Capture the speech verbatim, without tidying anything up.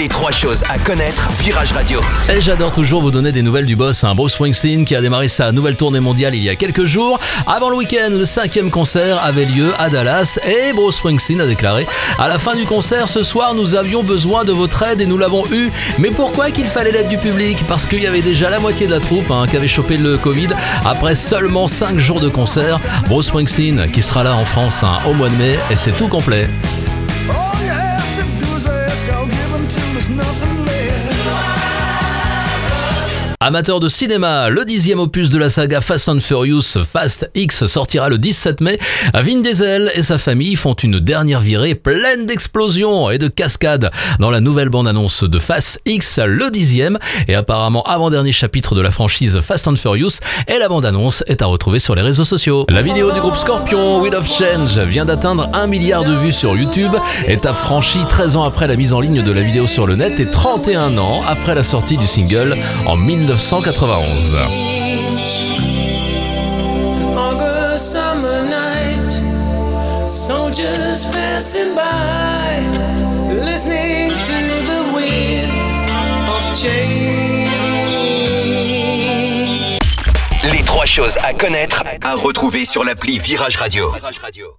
Les trois choses à connaître, Virage Radio. Et j'adore toujours vous donner des nouvelles du boss, hein. Bruce Springsteen qui a démarré sa nouvelle tournée mondiale il y a quelques jours. Avant le week-end, le cinquième concert avait lieu à Dallas et Bruce Springsteen a déclaré: à la fin du concert, ce soir, nous avions besoin de votre aide et nous l'avons eu. Mais pourquoi qu'il fallait l'aide du public? Parce qu'il y avait déjà la moitié de la troupe hein, qui avait chopé le Covid après seulement cinq jours de concert. Bruce Springsteen qui sera là en France hein, au mois de mai et c'est tout complet. Amateur de cinéma, le dixième opus de la saga Fast and Furious, Fast X, sortira le dix-sept mai. Vin Diesel et sa famille font une dernière virée pleine d'explosions et de cascades dans la nouvelle bande-annonce de Fast X, le dixième, et apparemment avant-dernier chapitre de la franchise Fast and Furious, et la bande-annonce est à retrouver sur les réseaux sociaux. La vidéo du groupe Scorpion, Wheel of Change, vient d'atteindre un milliard de vues sur YouTube, étape franchie treize ans après la mise en ligne de la vidéo sur le net et trente et un ans après la sortie du single en mille neuf cent quatre-vingt-onze. Les trois choses à connaître, à retrouver sur l'appli Virage Radio.